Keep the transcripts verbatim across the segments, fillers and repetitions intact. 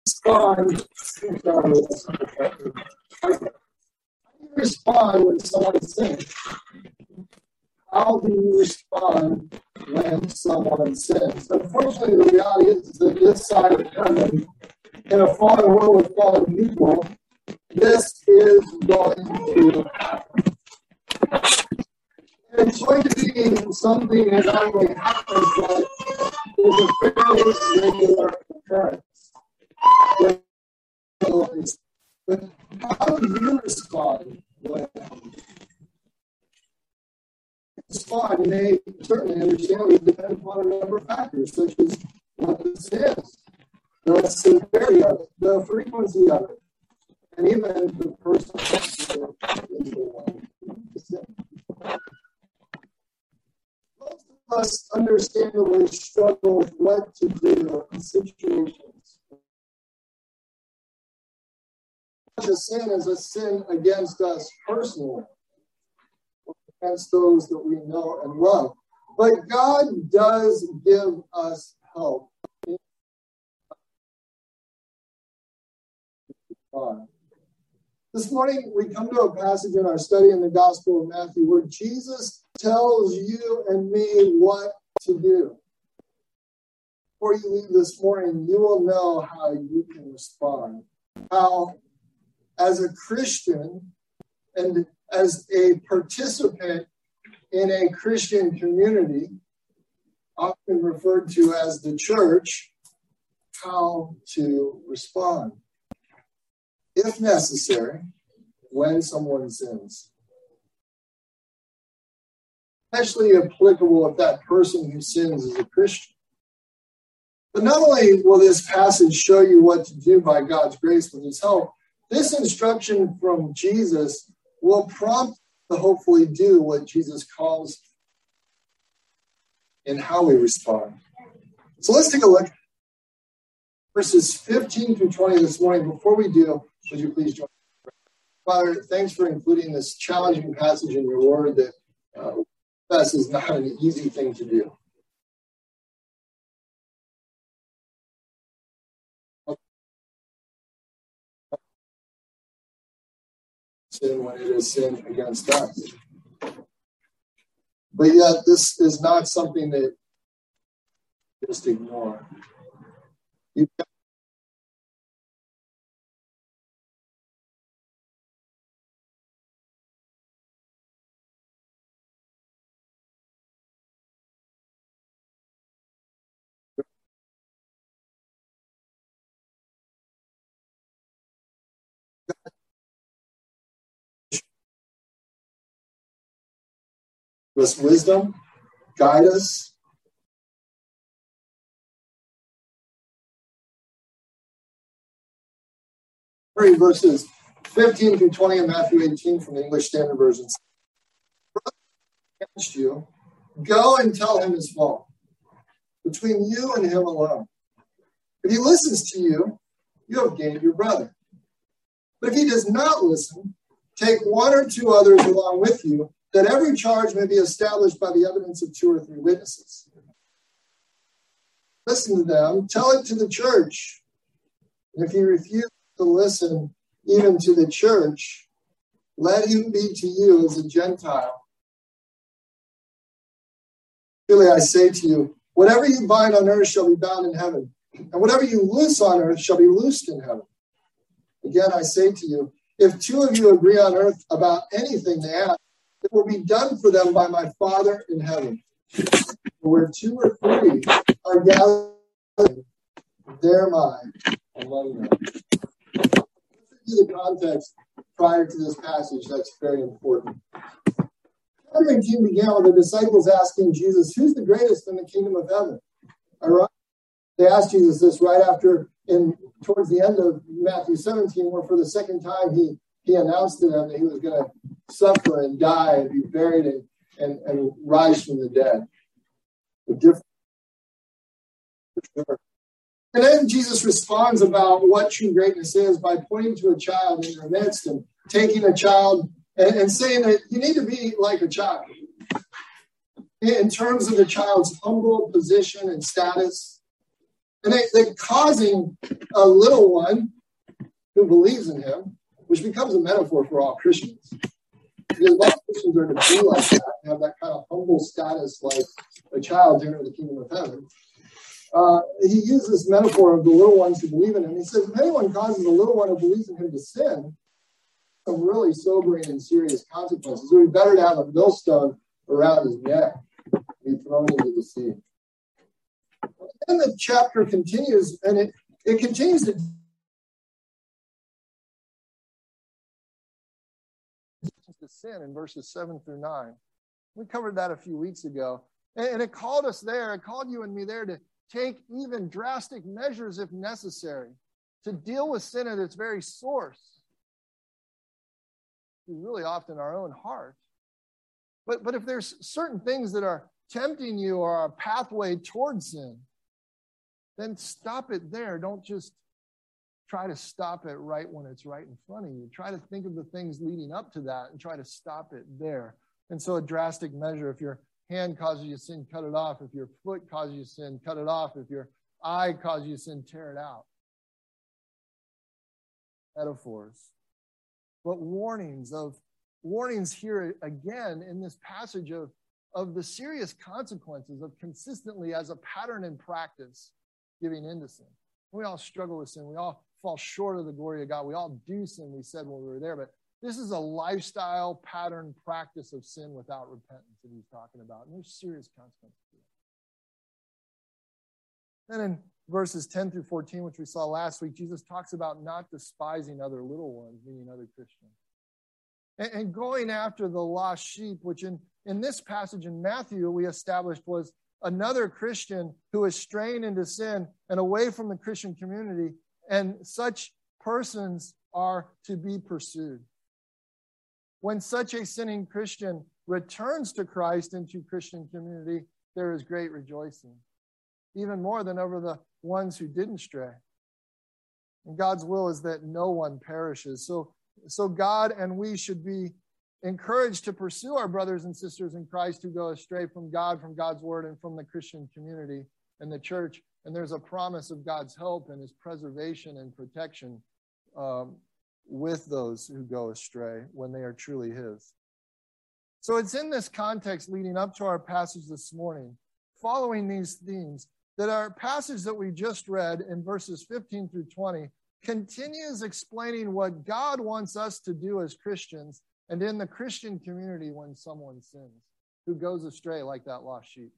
respond, how do you respond when someone sins? How do you respond when someone sins? Unfortunately, the reality is that this side of heaven, in a fallen world with fallen people, this is going to happen. And it's going to be something that not only happens, but is a fairly regular occurrence. But how do you respond when respond may certainly understand it depends upon a number of factors, such as what this is, the severity of it, the frequency of it, and even the person. Most of us understandably struggle with what to do in situations. A sin is a sin against us personally, against those that we know and love. But God does give us help. This morning, we come to a passage in our study in the Gospel of Matthew where Jesus tells you and me what to do. Before you leave this morning, you will know how you can respond. How, as a Christian and as a participant in a Christian community, often referred to as the church, how to respond, if necessary, when someone sins. Especially applicable if that person who sins is a Christian. But not only will this passage show you what to do by God's grace with his help, this instruction from Jesus will prompt to hopefully do what Jesus calls and how we respond. So let's take a look. Verses fifteen through twenty this morning. Before we do, would you please join me? Father, thanks for including this challenging passage in your word that uh, this is not an easy thing to do. Sin when it is sin against us. But yet, this is not something that you just ignore. You give us wisdom, guide us. Read verses fifteen through twenty in Matthew eighteen from the English Standard Version. Against you, go and tell him his fault, between you and him alone. If he listens to you, you have gained your brother. But if he does not listen, take one or two others along with you, that every charge may be established by the evidence of two or three witnesses. Listen to them, tell it to the church. And if he refuses to listen even to the church, let him be to you as a Gentile. Truly I say to you, whatever you bind on earth shall be bound in heaven, and whatever you loose on earth shall be loosed in heaven. Again, I say to you, if two of you agree on earth about anything they ask, it will be done for them by my Father in heaven. Where two or three are gathered, there am I among them. Let's review the context prior to this passage. That's very important. Chapter eighteen began with the disciples asking Jesus, who's the greatest in the kingdom of heaven? All right. They asked Jesus this right after, in towards the end of Matthew seventeen, where for the second time he, he announced to them that he was going to suffer and die and be buried and, and, and rise from the dead. The difference. And then Jesus responds about what true greatness is by pointing to a child in their midst and taking a child and, and saying that you need to be like a child in terms of the child's humble position and status. And they, they're causing a little one who believes in him, which becomes a metaphor for all Christians. Because all Christians are to be like that, have that kind of humble status like a child to enter the kingdom of heaven. Uh, he uses this metaphor of the little ones who believe in him. He says, if anyone causes a little one who believes in him to sin, some really sobering and serious consequences. It would be better to have a millstone around his neck and be thrown into the sea. Then the chapter continues, and it, it continues to sin in verses seven through nine. We covered that a few weeks ago. And, and it called us there, it called you and me there to take even drastic measures if necessary to deal with sin at its very source. It's really often our own heart. But, but if there's certain things that are tempting you or are a pathway towards sin, then stop it there. Don't just try to stop it right when it's right in front of you. Try to think of the things leading up to that and try to stop it there. And so a drastic measure, if your hand causes you sin, cut it off. If your foot causes you sin, cut it off. If your eye causes you sin, tear it out. Metaphors. But warnings of warnings here again in this passage of, of the serious consequences of consistently as a pattern in practice giving in to sin. We all struggle with sin. We all fall short of the glory of God. We all do sin, we said when we were there, but this is a lifestyle pattern practice of sin without repentance that he's talking about. And there's serious consequences to it. Then in verses ten through fourteen, which we saw last week, Jesus talks about not despising other little ones, meaning other Christians. And, and going after the lost sheep, which in, in this passage in Matthew we established was another Christian who is straying into sin and away from the Christian community, and such persons are to be pursued. When such a sinning Christian returns to Christ into Christian community, there is great rejoicing, even more than over the ones who didn't stray. And God's will is that no one perishes. So, so God and we should be encouraged to pursue our brothers and sisters in Christ who go astray from God, from God's word, and from the Christian community and the church. And there's a promise of God's help and his preservation and protection um, with those who go astray when they are truly his. So it's in this context leading up to our passage this morning, following these themes, that our passage that we just read in verses fifteen through twenty continues explaining what God wants us to do as Christians and in the Christian community when someone sins, who goes astray like that lost sheep.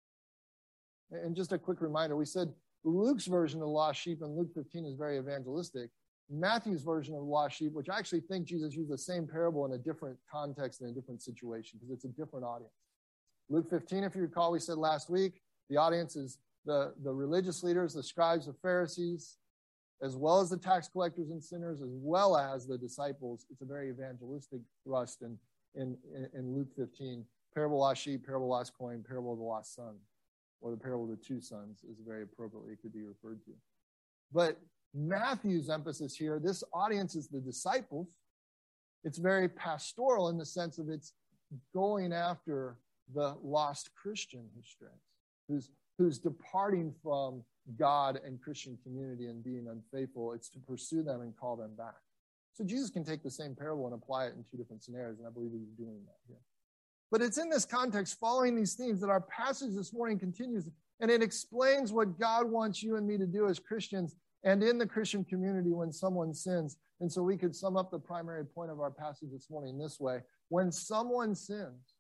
And just a quick reminder, we said Luke's version of the lost sheep in Luke fifteen is very evangelistic. Matthew's version of the lost sheep, which I actually think Jesus used the same parable in a different context and a different situation because it's a different audience. Luke fifteen, if you recall, we said last week, the audience is the, the religious leaders, the scribes, the Pharisees, as well as the tax collectors and sinners, as well as the disciples. It's a very evangelistic thrust in, in, in Luke fifteen. Parable of the lost sheep, parable of the lost coin, parable of the lost son, or the parable of the two sons is very appropriately it could be referred to. But Matthew's emphasis here, this audience is the disciples. It's very pastoral in the sense of it's going after the lost Christian who strays, who's, who's departing from God and Christian community and being unfaithful. It's to pursue them and call them back. So Jesus can take the same parable and apply it in two different scenarios, and I believe he's doing that here. But it's in this context, following these themes, that our passage this morning continues, and it explains what God wants you and me to do as Christians and in the Christian community when someone sins. And so we could sum up the primary point of our passage this morning this way. When someone sins,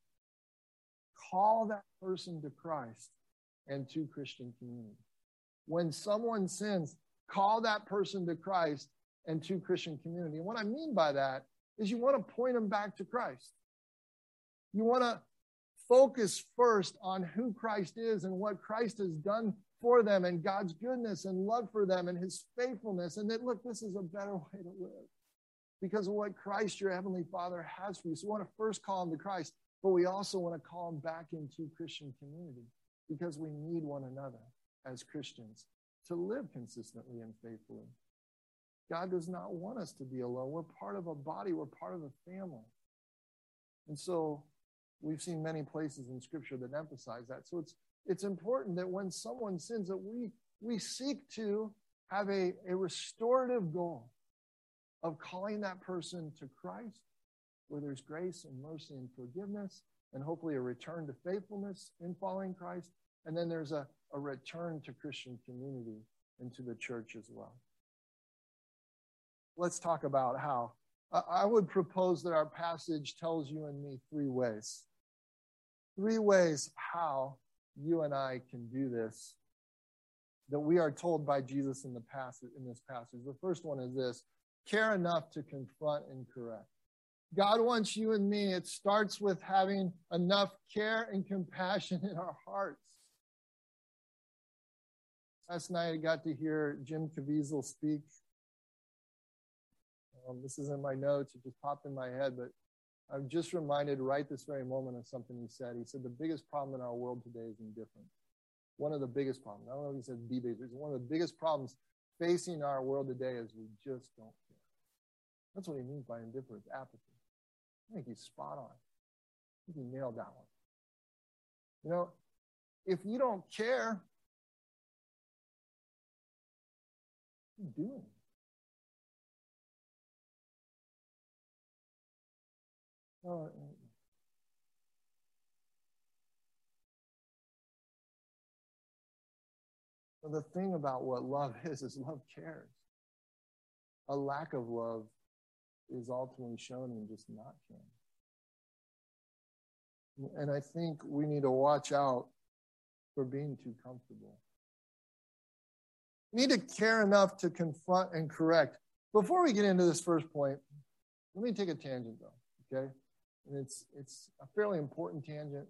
call that person to Christ and to Christian community. When someone sins, call that person to Christ and to Christian community. And what I mean by that is you want to point them back to Christ. You want to focus first on who Christ is and what Christ has done for them and God's goodness and love for them and his faithfulness. And that, look, this is a better way to live because of what Christ, your heavenly Father, has for you. So we want to first call them to Christ, but we also want to call them back into Christian community because we need one another as Christians to live consistently and faithfully. God does not want us to be alone. We're part of a body. We're part of a family. And so we've seen many places in Scripture that emphasize that. So it's it's important that when someone sins, that we we seek to have a, a restorative goal of calling that person to Christ, where there's grace and mercy and forgiveness, and hopefully a return to faithfulness in following Christ. And then there's a, a return to Christian community and to the church as well. Let's talk about how. I would propose that our passage tells you and me three ways. Three ways how you and I can do this, that we are told by Jesus in the passage, in this passage. The first one is this: care enough to confront and correct. God wants you and me. It starts with having enough care and compassion in our hearts. Last night I got to hear Jim Caviezel speak. Um, this is in my notes. It just popped in my head, but I'm just reminded right this very moment of something he said. He said the biggest problem in our world today is indifference. One of the biggest problems. I don't know if he said the biggest. One of the biggest problems facing our world today is we just don't care. That's what he means by indifference, apathy. I think he's spot on. I think he nailed that one. You know, if you don't care, what are you doing? Oh, well, the thing about what love is, is love cares. A lack of love is ultimately shown in just not caring. And I think we need to watch out for being too comfortable. We need to care enough to confront and correct. Before we get into this first point, let me take a tangent though, okay? And it's it's a fairly important tangent.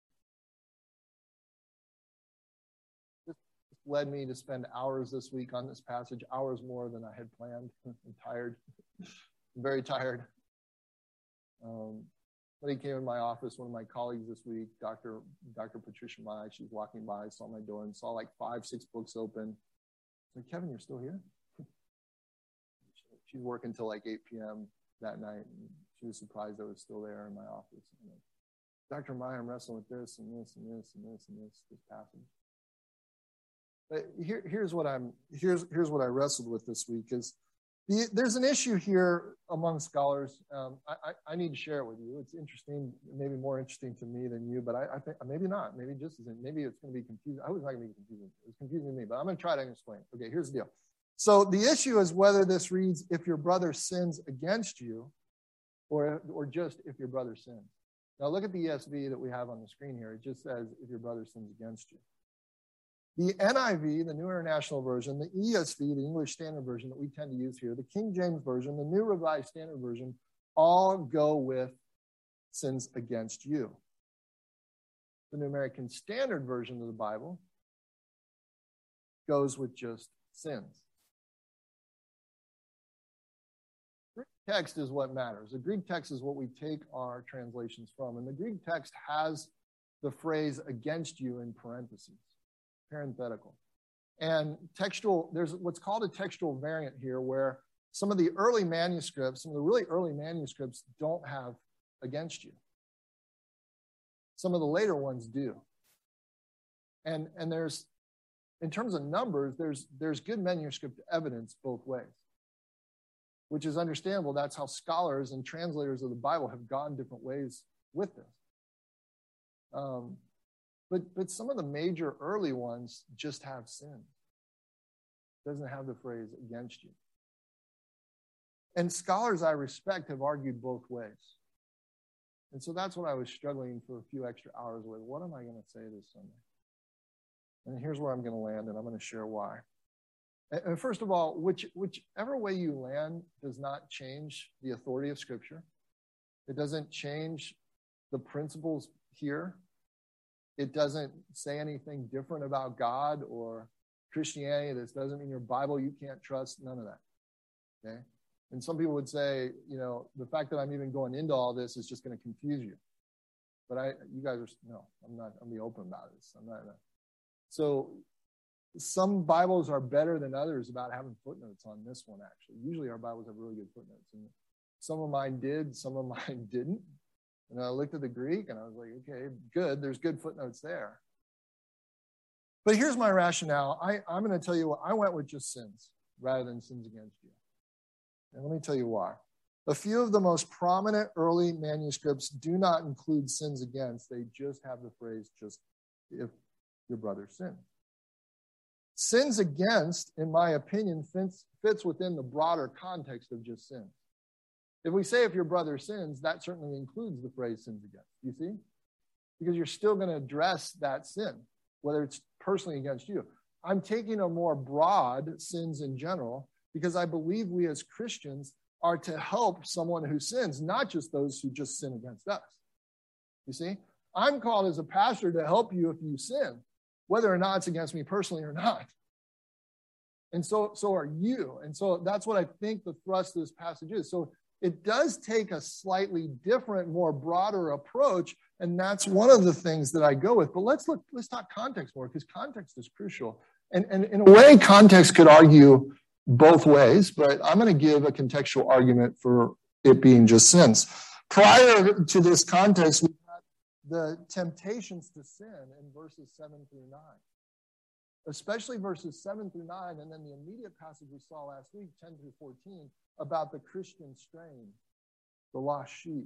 This led me to spend hours this week on this passage, hours more than I had planned. I'm tired. I'm very tired. Um, Somebody came in my office, one of my colleagues this week, Doctor Doctor Patricia Mai. She was walking by, saw my door, and saw like five, six books open. I said, Kevin, you're still here? She's working till like eight p.m. that night, and she was surprised I was still there in my office. Like, Doctor Mai, I'm wrestling with this and this and this and this and this this passage. But here, here's what I'm here's here's what I wrestled with this week is the, there's an issue here among scholars. Um, I, I, I need to share it with you. It's interesting, maybe more interesting to me than you, but I, I think maybe not. Maybe just isn't. Maybe it's going to be confusing. I was not going to be confusing. It was confusing to me, but I'm going to try to explain. Okay, here's the deal. So the issue is whether this reads, if your brother sins against you, or, or just if your brother sins. Now look at the E S V that we have on the screen here. It just says, if your brother sins against you. The N I V, the New International Version, the E S V, the English Standard Version that we tend to use here, the King James Version, the New Revised Standard Version, all go with sins against you. The New American Standard Version of the Bible goes with just sins. Greek text is what matters. The Greek text is what we take our translations from. And the Greek text has the phrase against you in parentheses, parenthetical. And textual, there's what's called a textual variant here where some of the early manuscripts, some of the really early manuscripts don't have against you. Some of the later ones do. And, and there's, in terms of numbers, there's, there's good manuscript evidence both ways, which is understandable. That's how scholars and translators of the Bible have gone different ways with this. Um, but, but some of the major early ones just have sin. It doesn't have the phrase against you. And scholars I respect have argued both ways. And so that's what I was struggling for a few extra hours with. What am I going to say this Sunday? And here's where I'm going to land, and I'm going to share why. And first of all, which, whichever way you land does not change the authority of Scripture. It doesn't change the principles here. It doesn't say anything different about God or Christianity. This doesn't mean your Bible you can't trust. None of that. Okay? And some people would say, you know, the fact that I'm even going into all this is just going to confuse you. But I, you guys are, no, I'm not, I'm be open about this. I'm not. So some Bibles are better than others about having footnotes on this one, actually. Usually our Bibles have really good footnotes. And some of mine did, some of mine didn't. And I looked at the Greek and I was like, okay, good. There's good footnotes there. But here's my rationale. I, I'm going to tell you what, I went with just sins rather than sins against you. And let me tell you why. A few of the most prominent early manuscripts do not include sins against. They just have the phrase, just if your brother sins. Sins against, in my opinion, fits, fits within the broader context of just sins. If we say if your brother sins, that certainly includes the phrase sins against. You see? Because you're still going to address that sin, whether it's personally against you. I'm taking a more broad sins in general because I believe we as Christians are to help someone who sins, not just those who just sin against us. You see? I'm called as a pastor to help you if you sin, whether or not it's against me personally or not. And so, so are you. And so that's what I think the thrust of this passage is. So it does take a slightly different, more broader approach, and that's one of the things that I go with. But let's look, let's talk context more, because context is crucial. And, and in a way, context could argue both ways, but I'm going to give a contextual argument for it being just sins. Prior to this context, we had the temptations to sin in verses seven through nine, especially verses seven through nine, and then the immediate passage we saw last week, ten through fourteen, about the Christian strain, the lost sheep.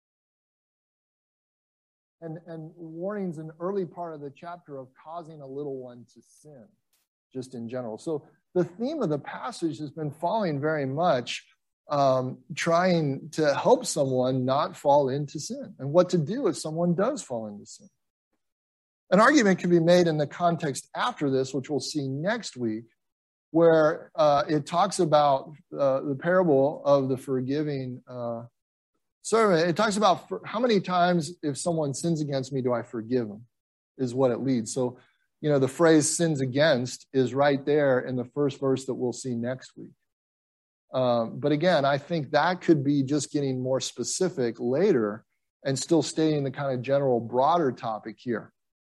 And, and warnings in the early part of the chapter of causing a little one to sin, just in general. So the theme of the passage has been following very much um, trying to help someone not fall into sin and what to do if someone does fall into sin. An argument can be made in the context after this, which we'll see next week, where uh, it talks about uh, the parable of the forgiving uh, servant. It talks about for, how many times if someone sins against me do I forgive them, is what it leads. So, you know, the phrase sins against is right there in the first verse that we'll see next week. Um, but again, I think that could be just getting more specific later and still stating the kind of general broader topic here.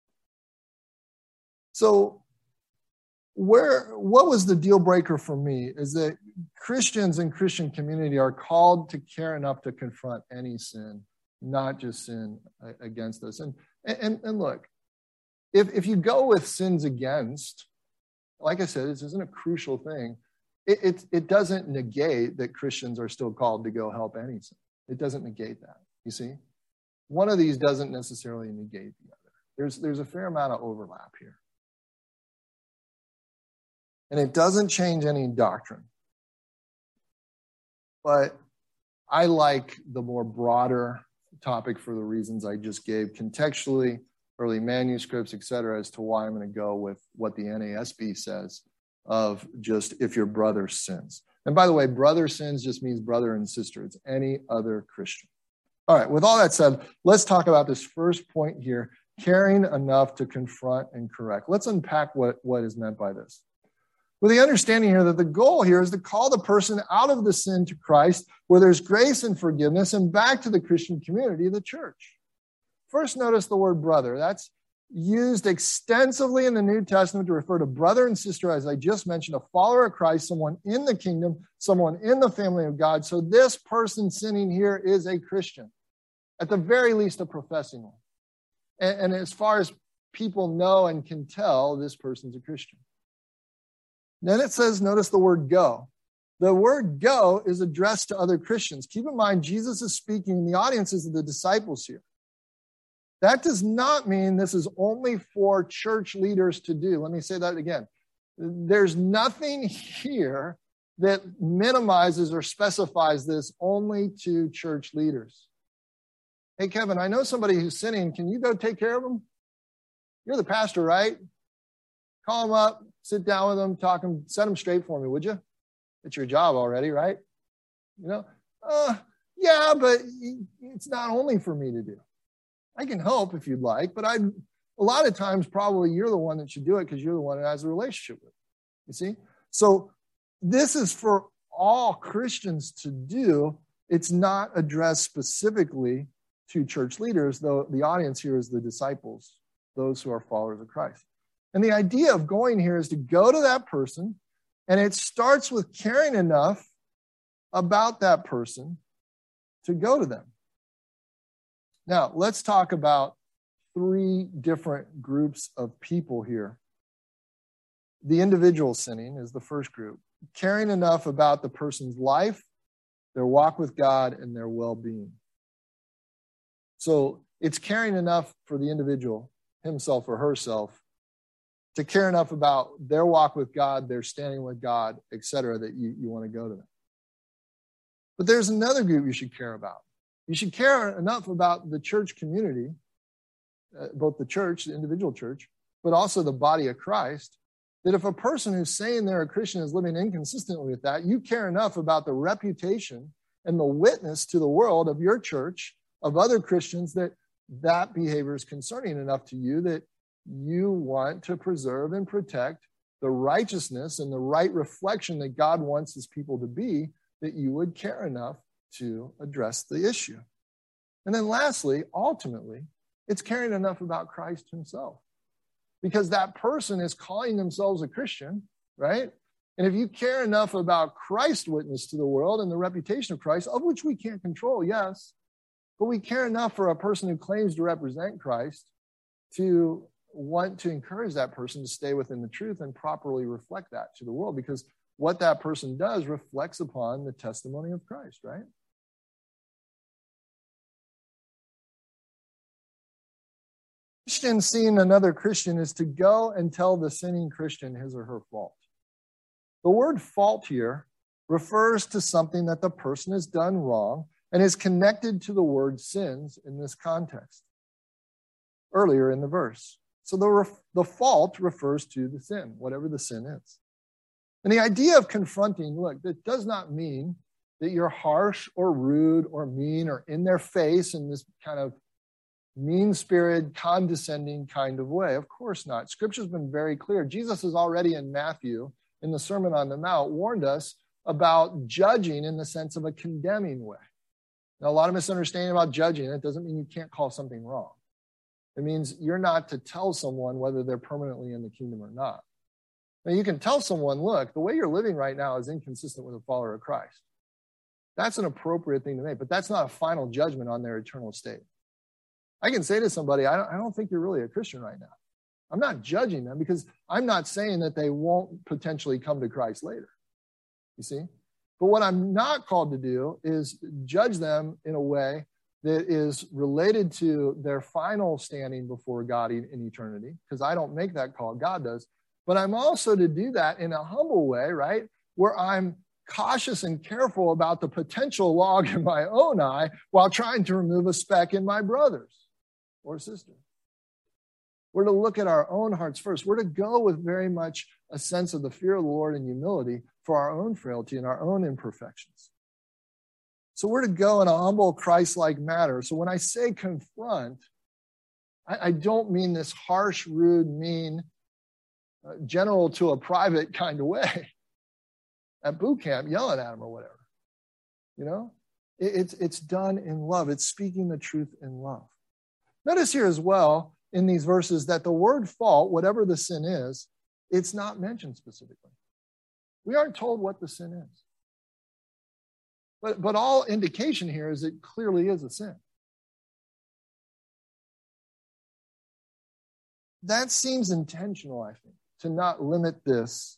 So where, what was the deal breaker for me is that Christians and Christian community are called to care enough to confront any sin, not just sin against us. And, and, and look, if, if you go with sins against, like I said, this isn't a crucial thing. It, it, it doesn't negate that Christians are still called to go help any sin. It doesn't negate that, you see? One of these doesn't necessarily negate the other. There's, there's a fair amount of overlap here. And it doesn't change any doctrine. But I like the more broader topic for the reasons I just gave contextually, early manuscripts, et cetera, as to why I'm going to go with what the N A S B says of just if your brother sins. And by the way, brother sins just means brother and sister. It's any other Christian. All right, with all that said, let's talk about this first point here, caring enough to confront and correct. Let's unpack what, what is meant by this. With the understanding here that the goal here is to call the person out of the sin to Christ, where there's grace and forgiveness, and back to the Christian community, the church. First, notice the word brother. That's used extensively in the New Testament to refer to brother and sister, as I just mentioned, a follower of Christ, someone in the kingdom, someone in the family of God. So this person sinning here is a Christian, at the very least a professing one. And, and as far as people know and can tell, this person's a Christian. Then it says, notice the word go. The word go is addressed to other Christians. Keep in mind, Jesus is speaking, the audience is the disciples here. That does not mean this is only for church leaders to do. Let me say that again. There's nothing here that minimizes or specifies this only to church leaders. Hey, Kevin, I know somebody who's sinning. Can you go take care of them? You're the pastor, right? Call them up, sit down with them, talk them, set them straight for me, would you? It's your job already, right? You know, uh, yeah, but it's not only for me to do. I can help if you'd like, but I, a lot of times probably you're the one that should do it because you're the one that has a relationship with it. You see? So this is for all Christians to do. It's not addressed specifically to church leaders, though the audience here is the disciples, those who are followers of Christ. And the idea of going here is to go to that person, and it starts with caring enough about that person to go to them. Now, let's talk about three different groups of people here The individual sinning is the first group, caring enough about the person's life, their walk with God, and their well-being. So it's caring enough for the individual, himself or herself, to care enough about their walk with God, their standing with God, et cetera, that you, you want to go to them. But there's another group you should care about. You should care enough about the church community, uh, both the church, the individual church, but also the body of Christ, that if a person who's saying they're a Christian is living inconsistently with that, you care enough about the reputation and the witness to the world of your church, of other Christians, that that behavior is concerning enough to you that you want to preserve and protect the righteousness and the right reflection that God wants his people to be, that you would care enough to address the issue. And then lastly, ultimately, it's caring enough about Christ himself. Because that person is calling themselves a Christian, right? And if you care enough about Christ's witness to the world and the reputation of Christ, of which we can't control, yes, but we care enough for a person who claims to represent Christ to want to encourage that person to stay within the truth and properly reflect that to the world, because what that person does reflects upon the testimony of Christ, right? Christian seeing another Christian is to go and tell the sinning Christian his or her fault. The word fault here refers to something that the person has done wrong and is connected to the word sins in this context earlier in the verse. So the, ref- the fault refers to the sin, whatever the sin is. And the idea of confronting, look, that does not mean that you're harsh or rude or mean or in their face in this kind of mean-spirited, condescending kind of way. Of course not. Scripture's been very clear. Jesus has already in Matthew, in the Sermon on the Mount, warned us about judging in the sense of a condemning way. Now, a lot of misunderstanding about judging. It doesn't mean you can't call something wrong. It means you're not to tell someone whether they're permanently in the kingdom or not. Now, you can tell someone, look, the way you're living right now is inconsistent with a follower of Christ. That's an appropriate thing to make, but that's not a final judgment on their eternal state. I can say to somebody, I don't, I don't think you're really a Christian right now. I'm not judging them because I'm not saying that they won't potentially come to Christ later. You see? But what I'm not called to do is judge them in a way that is related to their final standing before God in, in eternity, because I don't make that call, God does. But I'm also to do that in a humble way, right? Where I'm cautious and careful about the potential log in my own eye while trying to remove a speck in my brother's or sister. We're to look at our own hearts first. We're to go with very much a sense of the fear of the Lord and humility for our own frailty and our own imperfections. So we're to go in a humble, Christ-like manner. So when I say confront, I, I don't mean this harsh, rude, mean, uh, general to a private kind of way. At boot camp, yelling at them or whatever. You know? It, it's, it's done in love. It's speaking the truth in love. Notice here as well in these verses that the word fault, whatever the sin is, it's not mentioned specifically. We aren't told what the sin is. But, but all indication here is it clearly is a sin. That seems intentional, I think, to not limit this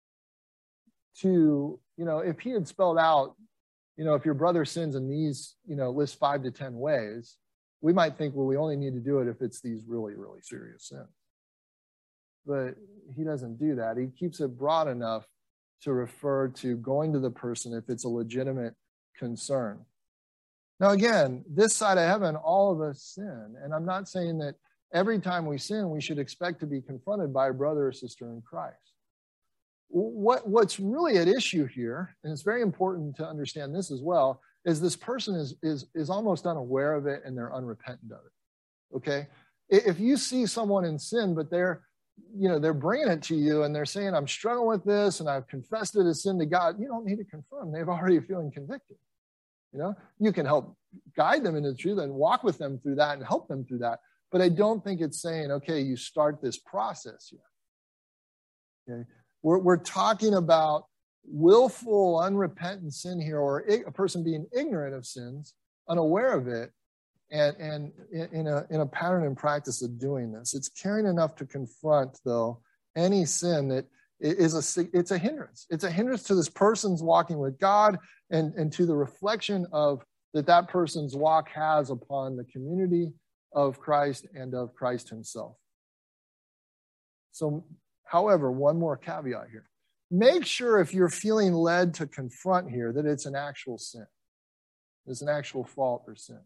to, you know, if he had spelled out, you know, if your brother sins in these, you know, list five to ten ways, we might think, well, we only need to do it if it's these really, really serious sins. But he doesn't do that. He keeps it broad enough to refer to going to the person if it's a legitimate concern. Now, again, this side of heaven, all of us sin. And I'm not saying that every time we sin, we should expect to be confronted by a brother or sister in Christ. What, what's really at issue here, and it's very important to understand this as well, is this person is, is, is almost unaware of it and they're unrepentant of it, okay? If you see someone in sin, but they're, you know, they're bringing it to you and they're saying, I'm struggling with this and I've confessed it as sin to God, you don't need to confront them. They've already feeling convicted, you know? You can help guide them into the truth and walk with them through that and help them through that. But I don't think it's saying, okay, you start this process here, okay? We're, we're talking about willful, unrepentant sin here, or a person being ignorant of sins, unaware of it, and, and in, a, in a pattern and practice of doing this. It's caring enough to confront, though, any sin that is a, it's a hindrance. It's a hindrance to this person's walking with God and, and to the reflection of that that person's walk has upon the community of Christ and of Christ himself. So, however, one more caveat here. Make sure if you're feeling led to confront here that it's an actual sin. It's an actual fault or sin.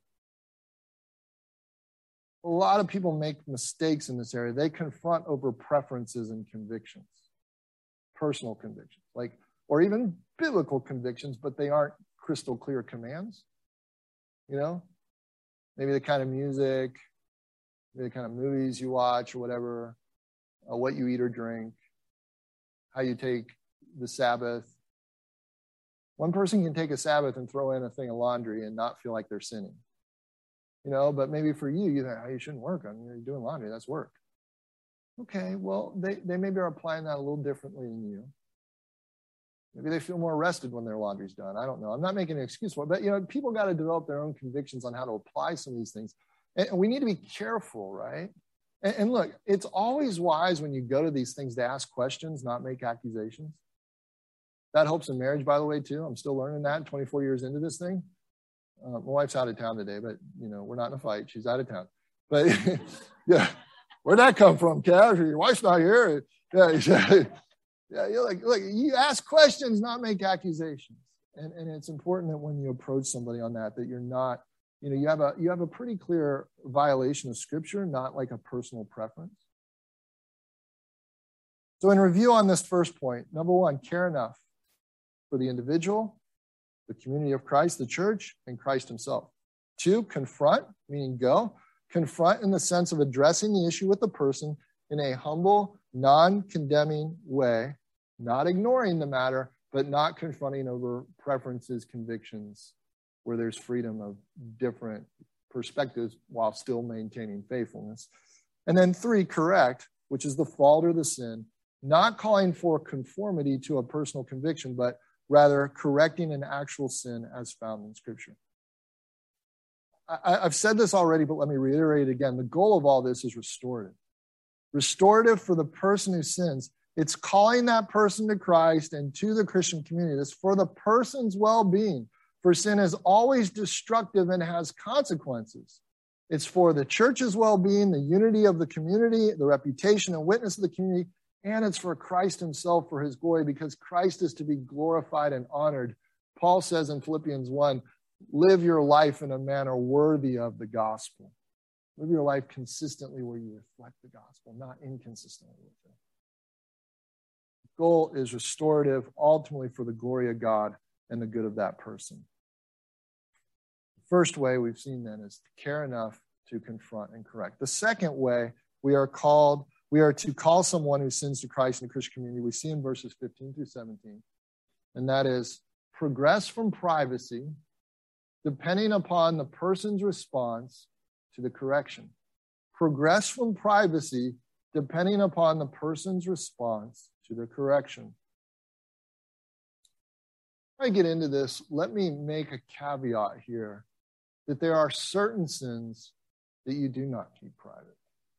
A lot of people make mistakes in this area. They confront over preferences and convictions, personal convictions, like, or even biblical convictions, but they aren't crystal clear commands. You know, maybe the kind of music, maybe the kind of movies you watch or whatever, uh, what you eat or drink, how you take the Sabbath. One person can take a Sabbath and throw in a thing of laundry and not feel like they're sinning. You know, but maybe for you, you think, oh, you shouldn't work. I mean, you're doing laundry. That's work. Okay, well, they, they maybe are applying that a little differently than you. Maybe they feel more rested when their laundry's done. I don't know. I'm not making an excuse for it. But, you know, people got to develop their own convictions on how to apply some of these things. And we need to be careful, right? And, and look, it's always wise when you go to these things to ask questions, not make accusations. That helps in marriage, by the way, too. I'm still learning that twenty-four years into this thing. Uh, my wife's out of town today, but, you know, we're not in a fight. She's out of town. But, yeah, where'd that come from, Cash? Your wife's not here. Yeah, yeah, you're like, look, you ask questions, not make accusations. And, and it's important that when you approach somebody on that, that you're not, you know, you have a you have a pretty clear violation of Scripture, not like a personal preference. So in review on this first point, number one, care enough for the individual, the community of Christ, the church, and Christ himself. Two, confront, meaning go. Confront in the sense of addressing the issue with the person in a humble, non-condemning way, not ignoring the matter, but not confronting over preferences, convictions, where there's freedom of different perspectives while still maintaining faithfulness. And then three, correct, which is the fault or the sin, not calling for conformity to a personal conviction, but rather correcting an actual sin as found in Scripture. I, I've said this already, but let me reiterate it again. The goal of all this is restorative. Restorative for the person who sins. It's calling that person to Christ and to the Christian community. It's for the person's well-being. For sin is always destructive and has consequences. It's for the church's well-being, the unity of the community, the reputation and witness of the community, and it's for Christ himself for his glory, because Christ is to be glorified and honored. Paul says in Philippians one, live your life in a manner worthy of the gospel. Live your life consistently where you reflect the gospel, not inconsistently with it. The goal is restorative, ultimately for the glory of God and the good of that person. The first way we've seen then is to care enough to confront and correct. The second way we are called We are to call someone who sins to Christ in the Christian community. We see in verses fifteen through seventeen. And that is progress from privacy, depending upon the person's response to the correction. Progress from privacy, depending upon the person's response to the correction. Before I get into this, let me make a caveat here that there are certain sins that you do not keep private.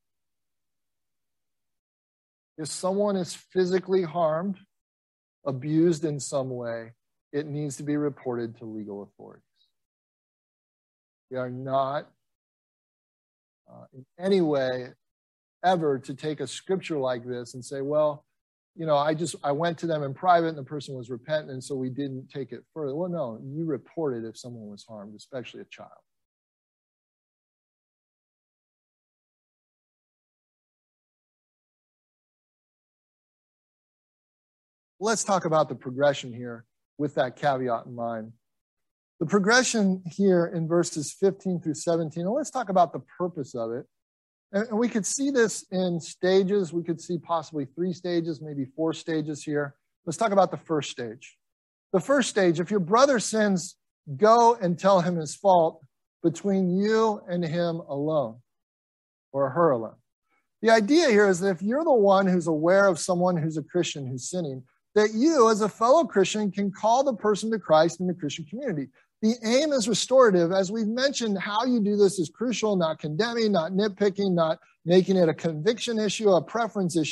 If someone is physically harmed, abused in some way, it needs to be reported to legal authorities. We are not uh, in any way ever to take a scripture like this and say, well, you know, I just, I went to them in private and the person was repentant, and so we didn't take it further. Well, no, you report it if someone was harmed, especially a child. Let's talk about the progression here with that caveat in mind. The progression here in verses fifteen through seventeen, and let's talk about the purpose of it. And we could see this in stages. We could see possibly three stages, maybe four stages here. Let's talk about the first stage. The first stage, if your brother sins, go and tell him his fault between you and him alone, or her alone. The idea here is that if you're the one who's aware of someone who's a Christian who's sinning, that you, as a fellow Christian, can call the person to Christ in the Christian community. The aim is restorative. As we've mentioned, how you do this is crucial, not condemning, not nitpicking, not making it a conviction issue, a preference issue.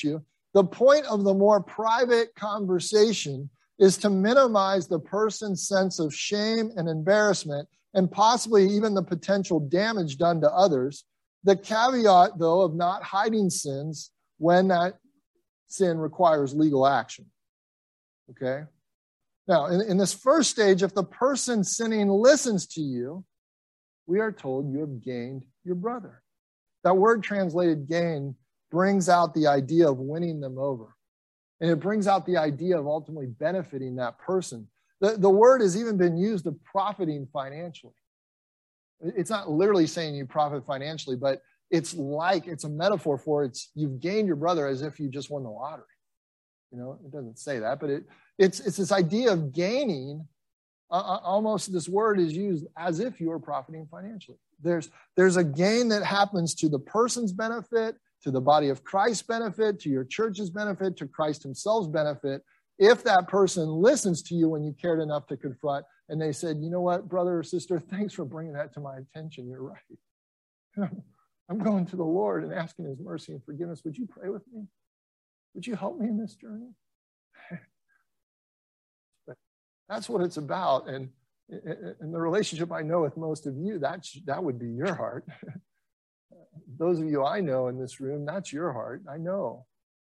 The point of the more private conversation is to minimize the person's sense of shame and embarrassment and possibly even the potential damage done to others. The caveat, though, of not hiding sins when that sin requires legal action. Okay? Now, in, in this first stage, if the person sinning listens to you, we are told you have gained your brother. That word translated gain brings out the idea of winning them over. And it brings out the idea of ultimately benefiting that person. The, the word has even been used of profiting financially. It's not literally saying you profit financially, but it's like, it's a metaphor for it's you've gained your brother as if you just won the lottery. You know, it doesn't say that, but it it's it's this idea of gaining. Uh, almost this word is used as if you are profiting financially. There's there's a gain that happens to the person's benefit, to the body of Christ's benefit, to your church's benefit, to Christ himself's benefit, if that person listens to you when you cared enough to confront, and they said, you know what, brother or sister, thanks for bringing that to my attention. You're right. I'm going to the Lord and asking his mercy and forgiveness. Would you pray with me? Would you help me in this journey? But that's what it's about. And in the relationship I know with most of you, that's, that would be your heart. Those of you I know in this room, that's your heart. I know.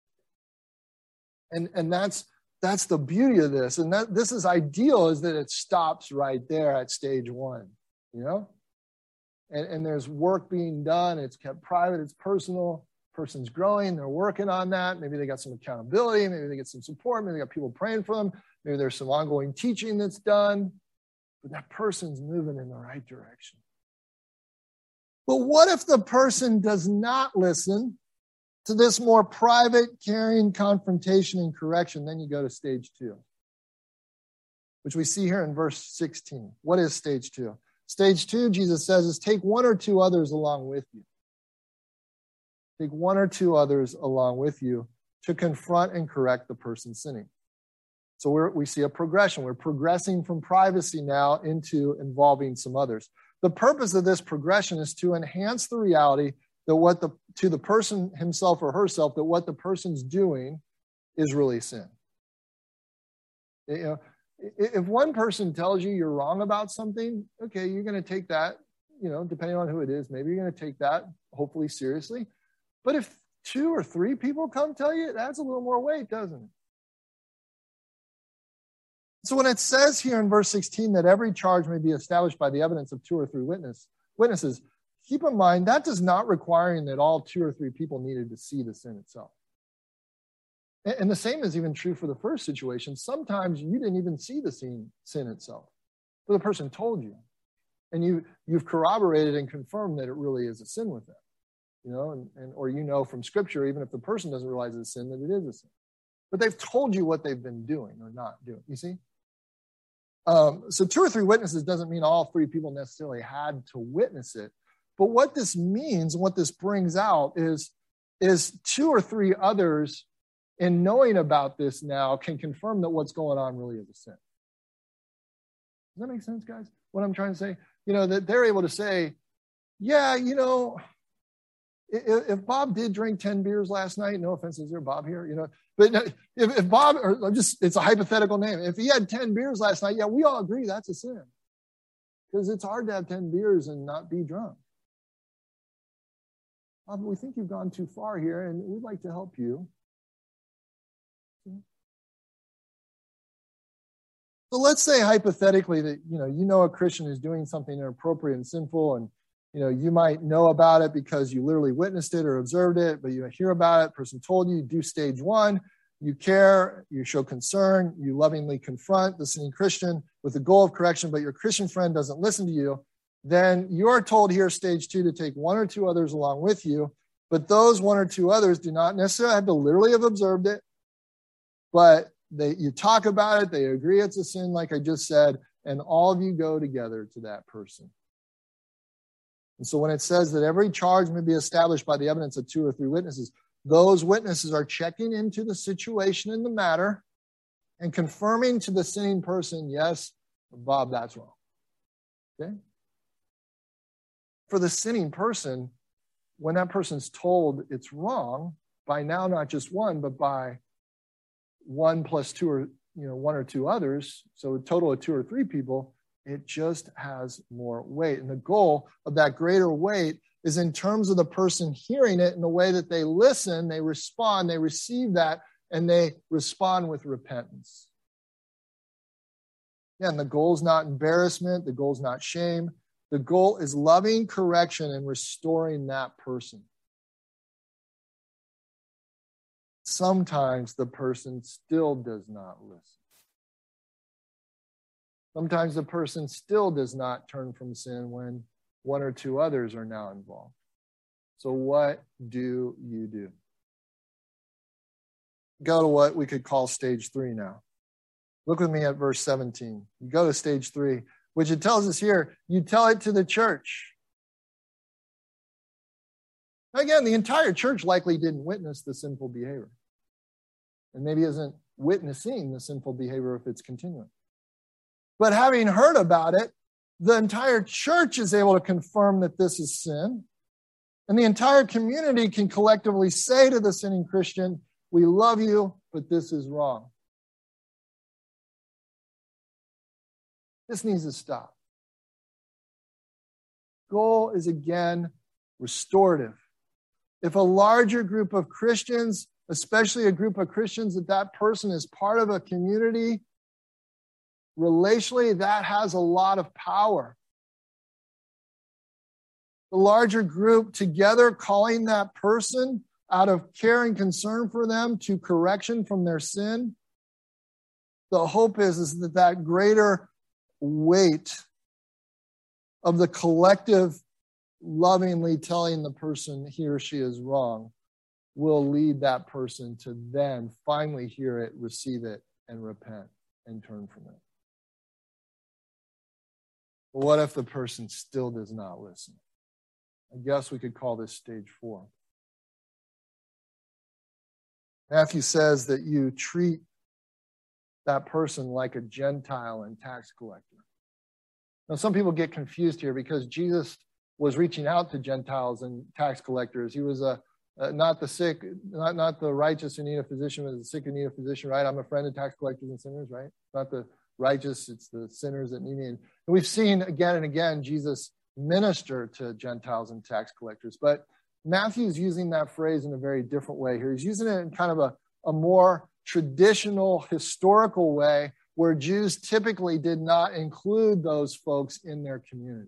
And, and that's, that's the beauty of this. And that this is ideal, is that it stops right there at stage one, you know? And, and there's work being done. It's kept private. It's personal. Person's growing. They're working on that. Maybe they got some accountability. Maybe they get some support. Maybe they got people praying for them. Maybe there's some ongoing teaching that's done. But that person's moving in the right direction. But what if the person does not listen to this more private, caring confrontation and correction? Then you go to stage two, which we see here in verse sixteen. What is stage two? Stage two, Jesus says, is take one or two others along with you. Take one or two others along with you to confront and correct the person sinning. So we're, we see a progression. We're progressing from privacy now into involving some others. The purpose of this progression is to enhance the reality that what the to the person himself or herself, that what the person's doing is really sin. You know, if one person tells you you're wrong about something, okay, you're going to take that, you know, depending on who it is, maybe you're going to take that hopefully seriously. But if two or three people come tell you, that's a little more weight, doesn't it? So when it says here in verse sixteen that every charge may be established by the evidence of two or three witness, witnesses, keep in mind that does not require that all two or three people needed to see the sin itself. And the same is even true for the first situation. Sometimes you didn't even see the sin, sin itself, but the person told you, and you, you've corroborated and confirmed that it really is a sin with them. You know, and, and or you know from Scripture, even if the person doesn't realize it's a sin, that it is a sin. But they've told you what they've been doing or not doing. You see? Um, so two or three witnesses doesn't mean all three people necessarily had to witness it. But what this means and what this brings out is, is two or three others, in knowing about this now, can confirm that what's going on really is a sin. Does that make sense, guys? What I'm trying to say? You know, that they're able to say, yeah, you know, if, if Bob did drink ten beers last night, no offense, is there Bob here? You know, but if, if Bob, or just, it's a hypothetical name. If he had ten beers last night, yeah, we all agree that's a sin. Because it's hard to have ten beers and not be drunk. Bob, we think you've gone too far here, and we'd like to help you. So let's say hypothetically that, you know, you know a Christian is doing something inappropriate and sinful, and, you know, you might know about it because you literally witnessed it or observed it, but you hear about it, person told you, you do stage one, you care, you show concern, you lovingly confront the sinning Christian with the goal of correction, but your Christian friend doesn't listen to you. Then you are told here, stage two, to take one or two others along with you, but those one or two others do not necessarily have to literally have observed it, but they, you talk about it, they agree it's a sin, like I just said, and all of you go together to that person. And so when it says that every charge may be established by the evidence of two or three witnesses, those witnesses are checking into the situation in the matter and confirming to the sinning person, yes, Bob, that's wrong. Okay? For the sinning person, when that person's told it's wrong, by now not just one, but by one plus two or, you know, one or two others, so a total of two or three people, it just has more weight. And the goal of that greater weight is in terms of the person hearing it in the way that they listen, they respond, they receive that, and they respond with repentance. Again, the goal is not embarrassment. The goal is not shame. The goal is loving correction and restoring that person. Sometimes the person still does not listen. Sometimes the person still does not turn from sin when one or two others are now involved. So what do you do? Go to what we could call stage three now. Look with me at verse seventeen. You go to stage three, which it tells us here, you tell it to the church. Again, the entire church likely didn't witness the sinful behavior. And maybe isn't witnessing the sinful behavior if it's continuing. But having heard about it, the entire church is able to confirm that this is sin. And the entire community can collectively say to the sinning Christian, we love you, but this is wrong. This needs to stop. Goal is, again, restorative. If a larger group of Christians, especially a group of Christians that that person is part of a community, relationally, that has a lot of power. The larger group together calling that person out of care and concern for them to correction from their sin, the hope is, is that that greater weight of the collective lovingly telling the person he or she is wrong will lead that person to then finally hear it, receive it, and repent and turn from it. But what if the person still does not listen? I guess we could call this stage four. Matthew says that you treat that person like a Gentile and tax collector. Now, some people get confused here because Jesus was reaching out to Gentiles and tax collectors. He was a, a not the sick, not, not the righteous who need a physician, but the sick who need a physician, right? I'm a friend of tax collectors and sinners, right? Not the righteous, it's the sinners that need me. And we've seen again and again Jesus minister to Gentiles and tax collectors. But Matthew's using that phrase in a very different way here. He's using it in kind of a, a more traditional, historical way where Jews typically did not include those folks in their community.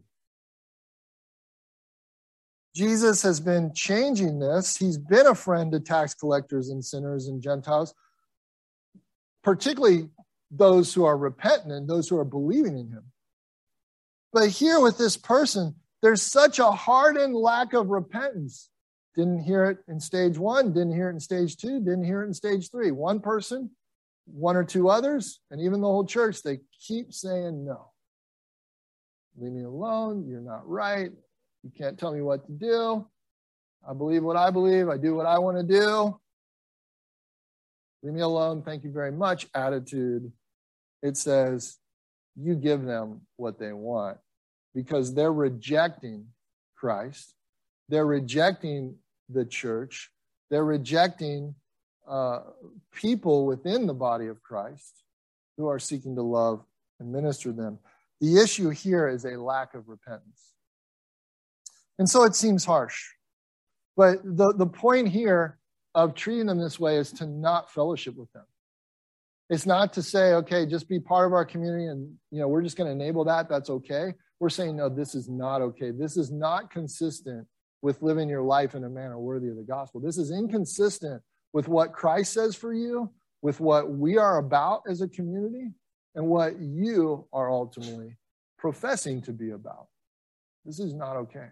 Jesus has been changing this. He's been a friend to tax collectors and sinners and Gentiles, particularly those who are repentant and those who are believing in him. But here with this person, there's such a hardened lack of repentance. Didn't hear it in stage one, didn't hear it in stage two, didn't hear it in stage three. One person, one or two others, and even the whole church, they keep saying no. Leave me alone. You're not right. You can't tell me what to do. I believe what I believe. I do what I want to do. Leave me alone. Thank you very much. Attitude. It says, you give them what they want because they're rejecting Christ. They're rejecting the church. They're rejecting uh, people within the body of Christ who are seeking to love and minister to them. The issue here is a lack of repentance. And so it seems harsh. But the, the point here of treating them this way is to not fellowship with them. It's not to say, okay, just be part of our community and, you know, we're just going to enable that. That's okay. We're saying, no, this is not okay. This is not consistent with living your life in a manner worthy of the gospel. This is inconsistent with what Christ says for you, with what we are about as a community, and what you are ultimately professing to be about. This is not okay.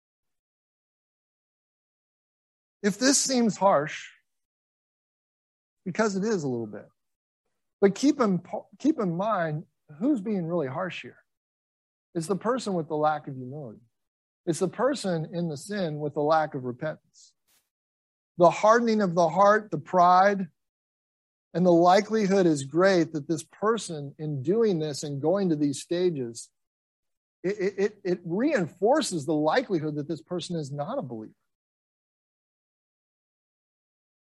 If this seems harsh, because it is a little bit, but keep in, keep in mind who's being really harsh here. It's the person with the lack of humility. It's the person in the sin with the lack of repentance. The hardening of the heart, the pride, and the likelihood is great that this person in doing this and going to these stages, it, it, it reinforces the likelihood that this person is not a believer.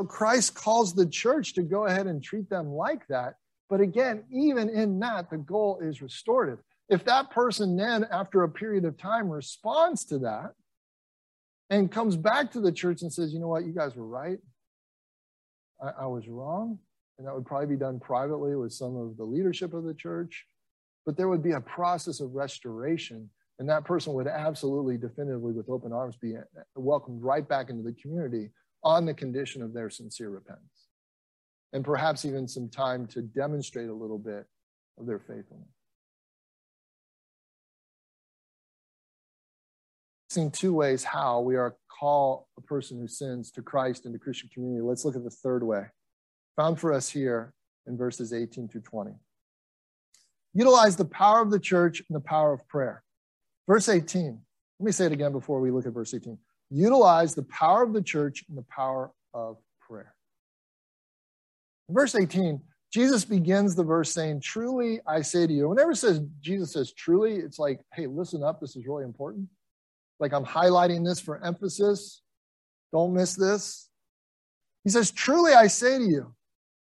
So Christ calls the church to go ahead and treat them like that. But again, even in that, the goal is restorative. If that person then, after a period of time, responds to that and comes back to the church and says, you know what, you guys were right. I, I was wrong. And that would probably be done privately with some of the leadership of the church. But there would be a process of restoration. And that person would absolutely, definitively, with open arms, be welcomed right back into the community on the condition of their sincere repentance. And perhaps even some time to demonstrate a little bit of their faithfulness. Seeing two ways how we are call a person who sins to Christ and to Christian community. Let's look at the third way, found for us here in verses eighteen through twenty. Utilize the power of the church and the power of prayer. Verse eighteen. Let me say it again before we look at verse eighteen. Utilize the power of the church and the power of prayer. In verse eighteen, Jesus begins the verse saying, truly I say to you. Whenever it says, Jesus says truly, it's like, hey, listen up, this is really important. Like I'm highlighting this for emphasis. Don't miss this. He says, truly I say to you.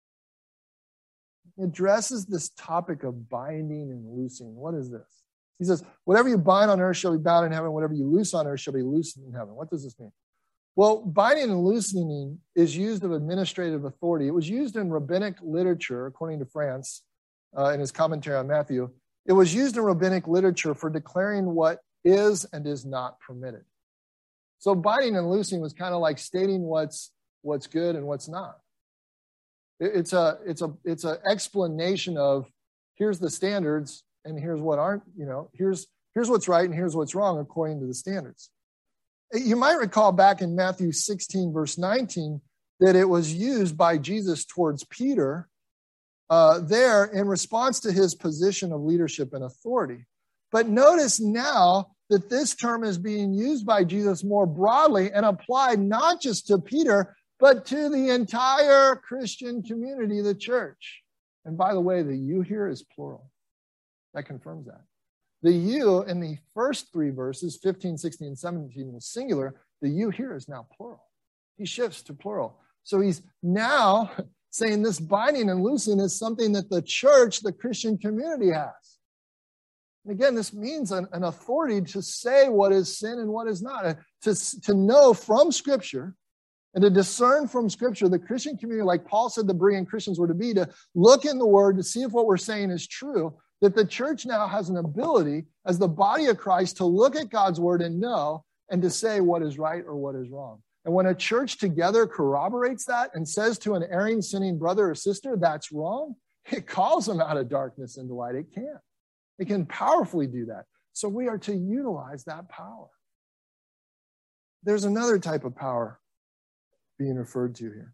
He addresses this topic of binding and loosing. What is this? He says, whatever you bind on earth shall be bound in heaven. Whatever you loose on earth shall be loosed in heaven. What does this mean? Well, binding and loosening is used of administrative authority. It was used in rabbinic literature, according to France, uh, in his commentary on Matthew. It was used in rabbinic literature for declaring what is and is not permitted. So binding and loosing was kind of like stating what's what's good and what's not. It, it's a it's a it's an explanation of here's the standards and here's what aren't, you know, here's here's what's right and here's what's wrong according to the standards. You might recall back in Matthew sixteen, verse nineteen, that it was used by Jesus towards Peter uh, there in response to his position of leadership and authority. But notice now that this term is being used by Jesus more broadly and applied not just to Peter, but to the entire Christian community, the church. And by the way, the you here is plural. That confirms that. The you in the first three verses, fifteen, sixteen, and seventeen, was singular. The you here is now plural. He shifts to plural. So he's now saying this binding and loosing is something that the church, the Christian community has. And again, this means an, an authority to say what is sin and what is not, to, to know from Scripture and to discern from Scripture the Christian community, like Paul said the Berean Christians were to be, to look in the Word to see if what we're saying is true, that the church now has an ability as the body of Christ to look at God's Word and know and to say what is right or what is wrong. And when a church together corroborates that and says to an erring, sinning brother or sister, that's wrong, it calls them out of darkness into light. It can. It can powerfully do that. So we are to utilize that power. There's another type of power being referred to here.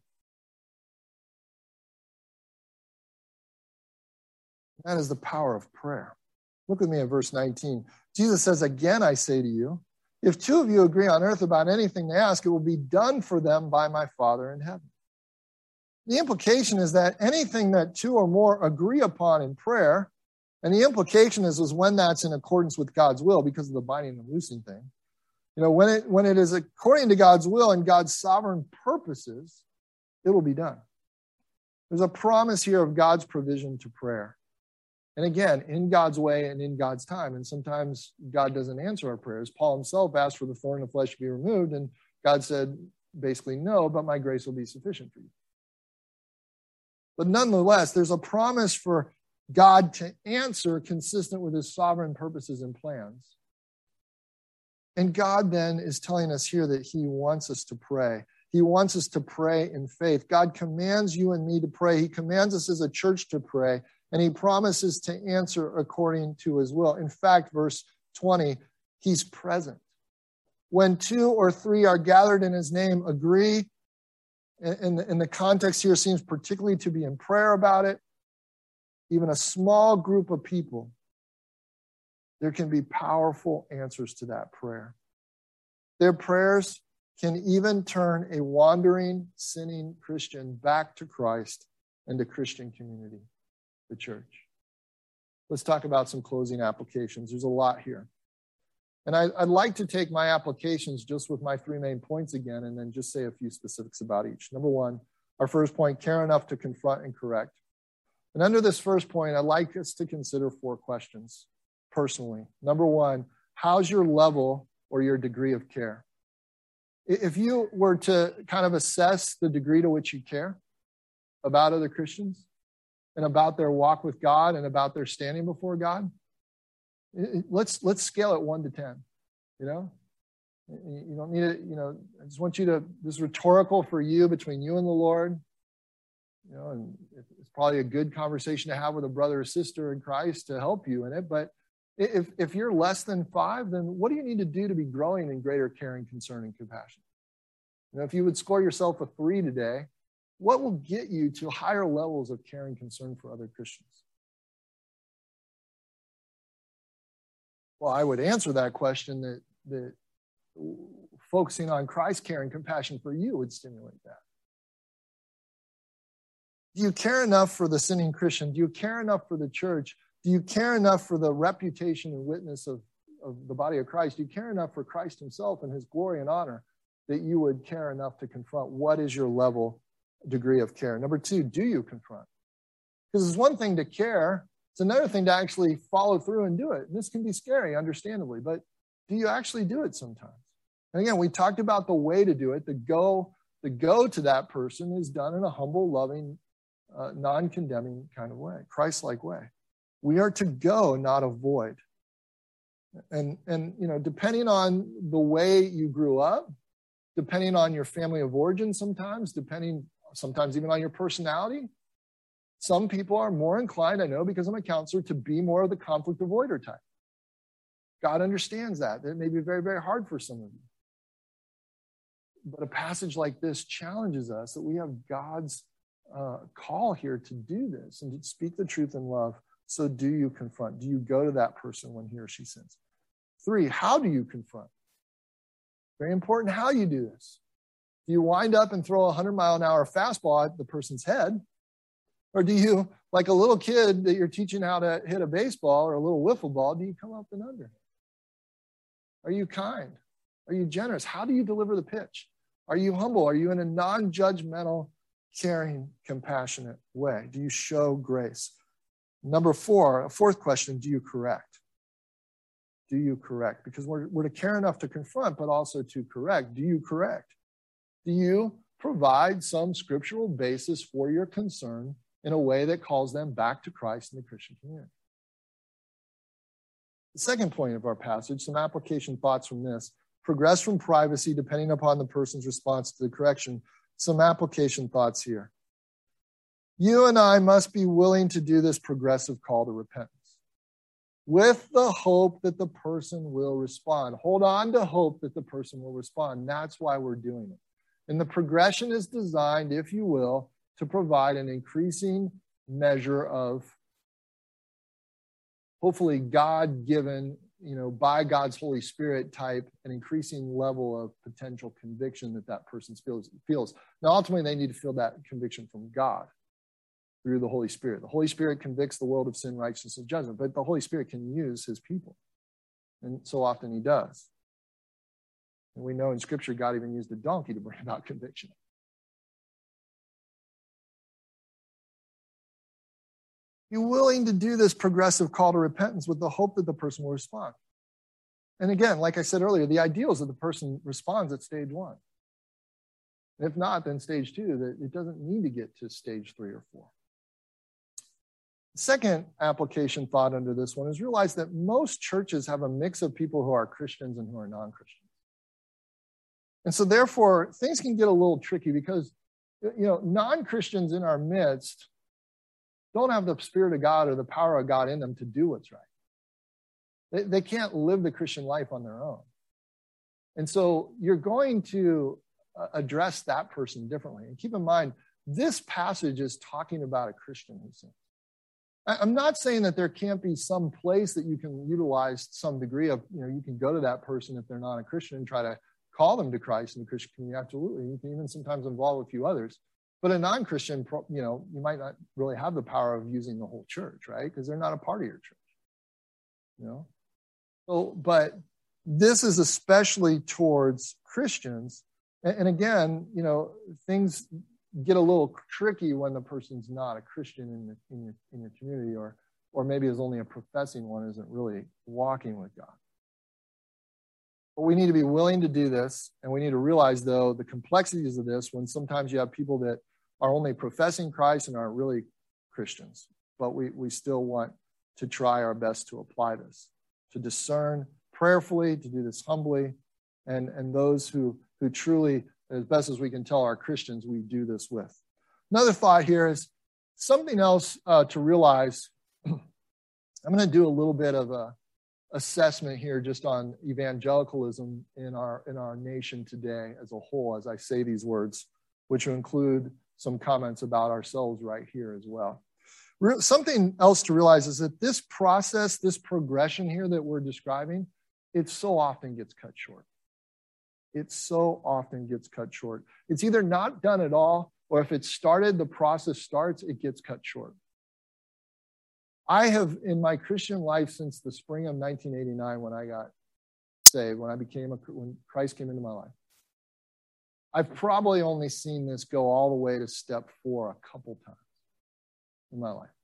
That is the power of prayer. Look with me at verse nineteen. Jesus says, again, I say to you, if two of you agree on earth about anything they ask, it will be done for them by my Father in heaven. The implication is that anything that two or more agree upon in prayer, and the implication is, is when that's in accordance with God's will because of the binding and loosing thing. You know, when it when it is according to God's will and God's sovereign purposes, it will be done. There's a promise here of God's provision to prayer. And again, in God's way and in God's time. And sometimes God doesn't answer our prayers. Paul himself asked for the thorn of the flesh to be removed, and God said basically, no, but my grace will be sufficient for you. But nonetheless, there's a promise for God to answer consistent with his sovereign purposes and plans. And God then is telling us here that he wants us to pray. He wants us to pray in faith. God commands you and me to pray. He commands us as a church to pray, and he promises to answer according to his will. In fact, verse twenty, he's present. When two or three are gathered in his name, agree. And the, and the context here seems particularly to be in prayer about it. Even a small group of people, there can be powerful answers to that prayer. Their prayers can even turn a wandering, sinning Christian back to Christ and the Christian community, the church. Let's talk about some closing applications. There's a lot here. And I, I'd like to take my applications just with my three main points again and then just say a few specifics about each. Number one, Our first point, care enough to confront and correct. And under this first point, I'd like us to consider four questions personally. Number one, how's your level or your degree of care? If you were to kind of assess the degree to which you care about other Christians and about their walk with God and about their standing before God, let's let's scale it one to ten, you know? You don't need it, you know, I just want you to, this is rhetorical for you, between you and the Lord, you know, and it's probably a good conversation to have with a brother or sister in Christ to help you in it. But if, if you're less than five, then what do you need to do to be growing in greater caring, concern, and compassion? You know, if you would score yourself a three today, what will get you to higher levels of care and concern for other Christians? Well, I would answer that question that, that focusing on Christ's care and compassion for you would stimulate that. Do you care enough for the sinning Christian? Do you care enough for the church? Do you care enough for the reputation and witness of, of the body of Christ? Do you care enough for Christ himself and his glory and honor that you would care enough to confront? What is your level, degree of care? Number two, do you confront? Because it's one thing to care. It's another thing to actually follow through and do it. And this can be scary, understandably, but do you actually do it sometimes? And again, we talked about the way to do it. The go, the go to that person is done in a humble, loving, uh, non-condemning kind of way, Christ-like way. We are to go, not avoid. And, and, you know, depending on the way you grew up, depending on your family of origin sometimes, depending sometimes even on your personality, some people are more inclined, I know because I'm a counselor, to be more of the conflict avoider type. God understands that. It may be very, very hard for some of you. But a passage like this challenges us that we have God's uh, call here to do this and to speak the truth in love. So do you confront? Do you go to that person when he or she sins? Three, how do you confront? Very important how you do this. Do you wind up and throw a hundred mile an hour fastball at the person's head? Or do you, like a little kid that you're teaching how to hit a baseball or a little wiffle ball, do you come up and under? Are you kind? Are you generous? How do you deliver the pitch? Are you humble? Are you in a non-judgmental, caring, compassionate way? Do you show grace? Number four, a fourth question, do you correct? Do you correct? Because we're, we're to care enough to confront, but also to correct. Do you correct? Do you provide some scriptural basis for your concern in a way that calls them back to Christ and the Christian community? The second point of our passage, some application thoughts from this. Progress from privacy depending upon the person's response to the correction. Some application thoughts here. You and I must be willing to do this progressive call to repentance with the hope that the person will respond. Hold on to hope that the person will respond. That's why we're doing it. And the progression is designed, if you will, to provide an increasing measure of hopefully God-given, you know, by God's Holy Spirit type, an increasing level of potential conviction that that person feels. feels. Now, ultimately, they need to feel that conviction from God through the Holy Spirit. The Holy Spirit convicts the world of sin, righteousness, and judgment, but the Holy Spirit can use his people. And so often he does. And we know in Scripture, God even used a donkey to bring about conviction. Be willing to do this progressive call to repentance with the hope that the person will respond. And again, like I said earlier, the ideal is that the person responds at stage one. If not, then stage two, that it doesn't need to get to stage three or four. The second application thought under this one is realize that most churches have a mix of people who are Christians and who are non-Christians. And so therefore, things can get a little tricky because, you know, non-Christians in our midst don't have the Spirit of God or the power of God in them to do what's right. They, they can't live the Christian life on their own. And so you're going to uh, address that person differently. And keep in mind, this passage is talking about a Christian who sins. I, I'm not saying that there can't be some place that you can utilize some degree of, you know, you can go to that person if they're not a Christian and try to call them to Christ in the Christian community. Absolutely. You can even sometimes involve a few others. But a non-Christian, you know, you might not really have the power of using the whole church, right? Because they're not a part of your church, you know? So, but this is especially towards Christians. And, and again, you know, things get a little tricky when the person's not a Christian in, the, in, your, in your community, or, or maybe is only a professing one, isn't really walking with God. But we need to be willing to do this, and we need to realize, though, the complexities of this when sometimes you have people that are only professing Christ and aren't really Christians. But we, we still want to try our best to apply this, to discern prayerfully, to do this humbly, and, and those who, who truly, as best as we can tell, are Christians, we do this with. Another thought here is something else uh, to realize. I'm going to do a little bit of a assessment here just on evangelicalism in our in our nation today as a whole, as I say these words, which will include some comments about ourselves right here as well. Re- something else to realize is that this process, this progression here that we're describing, it so often gets cut short. It so often gets cut short. It's either not done at all, or if it's started, the process starts, it gets cut short. I have, in my Christian life since the spring of nineteen eighty-nine, when I got saved, when I became a, when Christ came into my life, I've probably only seen this go all the way to step four a couple times in my life.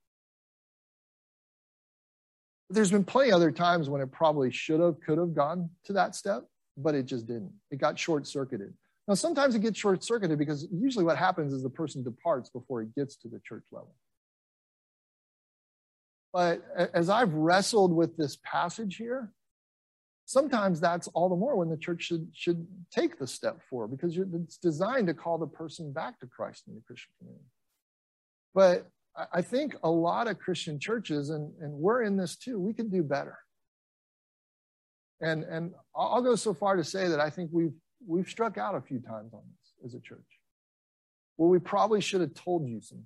There's been plenty of other times when it probably should have, could have gone to that step, but it just didn't. It got short-circuited. Now, sometimes it gets short-circuited because usually what happens is the person departs before it gets to the church level. But as I've wrestled with this passage here, sometimes that's all the more when the church should, should take the step forward, because it's designed to call the person back to Christ in the Christian community. But I think a lot of Christian churches, and, and we're in this too, we could do better. And, and I'll go so far to say that I think we've, we've struck out a few times on this as a church. Well, we probably should have told you some things.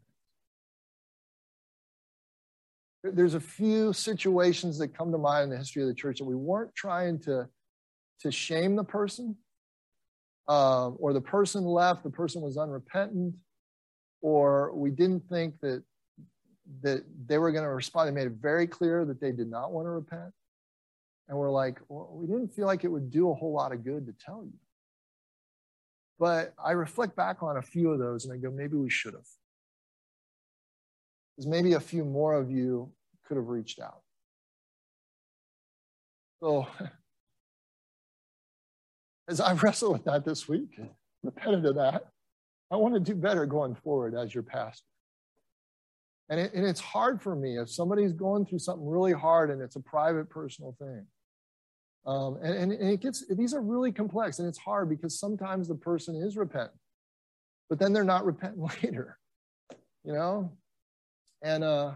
There's a few situations that come to mind in the history of the church that we weren't trying to, to shame the person, uh, or the person left, the person was unrepentant, or we didn't think that, that they were going to respond. They made it very clear that they did not want to repent. And we're like, well, we didn't feel like it would do a whole lot of good to tell you. But I reflect back on a few of those and I go, maybe we should have. Because maybe a few more of you could have reached out. So, as I wrestle with that this week, repented of that, I want to do better going forward as your pastor. And, it, and it's hard for me if somebody's going through something really hard and it's a private, personal thing. Um, and, and, and it gets, these are really complex, and it's hard because sometimes the person is repentant, but then they're not repentant later, you know? And, uh,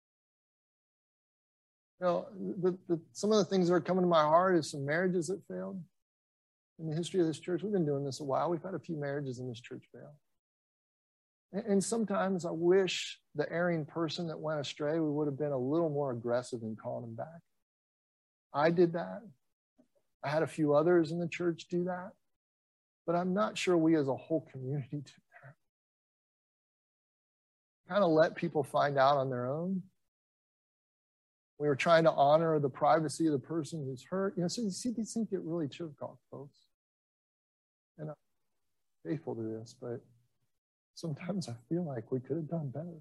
you know, the, the, some of the things that are coming to my heart is some marriages that failed in the history of this church. We've been doing this a while. We've had a few marriages in this church fail. And, and sometimes I wish the erring person that went astray, we would have been a little more aggressive in calling them back. I did that. I had a few others in the church do that. But I'm not sure we as a whole community did that. Kind of let people find out on their own. We were trying to honor the privacy of the person who's hurt. You know, so you see, these things get really difficult, folks. And I'm faithful to this, but sometimes I feel like we could have done better.